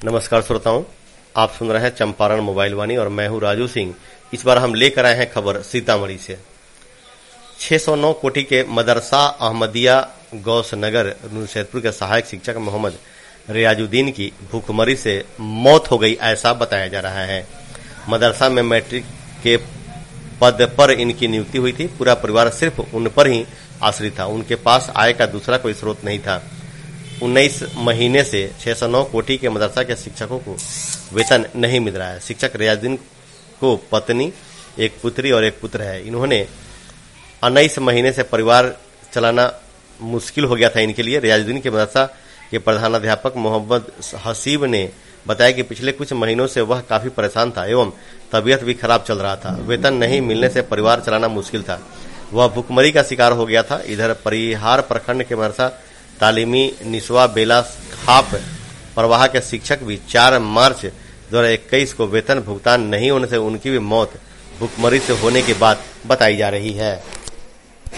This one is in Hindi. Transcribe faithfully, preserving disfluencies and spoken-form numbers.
नमस्कार श्रोताओं, आप सुन रहे हैं चंपारण मोबाइल वाणी और मैं हूं राजू सिंह। इस बार हम लेकर आए हैं खबर सीतामढ़ी से। छह सौ नौ कोठी के मदरसा अहमदिया गौस नगर नुसैदपुर के सहायक शिक्षक मोहम्मद रियाजुद्दीन की भूखमरी से मौत हो गई, ऐसा बताया जा रहा है। मदरसा में मैट्रिक के पद पर इनकी नियुक्ति हुई थी। पूरा परिवार सिर्फ उन पर ही आश्रित था। उनके पास आय का दूसरा कोई स्रोत नहीं था। उन्नीस महीने से छह सौ नौ कोठी के मदरसा के शिक्षकों को वेतन नहीं मिल रहा है। शिक्षक रियाजुद्दीन को पत्नी, एक पुत्री और एक पुत्र है। इन्होंने उन्नीस महीने से परिवार चलाना मुश्किल हो गया था इनके लिए। रियाजुद्दीन के मदरसा के प्रधानाध्यापक मोहम्मद हसीब ने बताया कि पिछले कुछ महीनों से वह काफी परेशान था एवं तबीयत भी खराब चल रहा था। वेतन नहीं मिलने से परिवार चलाना मुश्किल था। वह भूखमरी का शिकार हो गया था। इधर परिहार प्रखंड के मदरसा तालीमी निस्वा बेला खाप प्रवाह के शिक्षक भी चार मार्च दो हजार इक्कीस को वेतन भुगतान नहीं होने से उनकी भी मौत भूखमरी से होने की बात बताई जा रही है।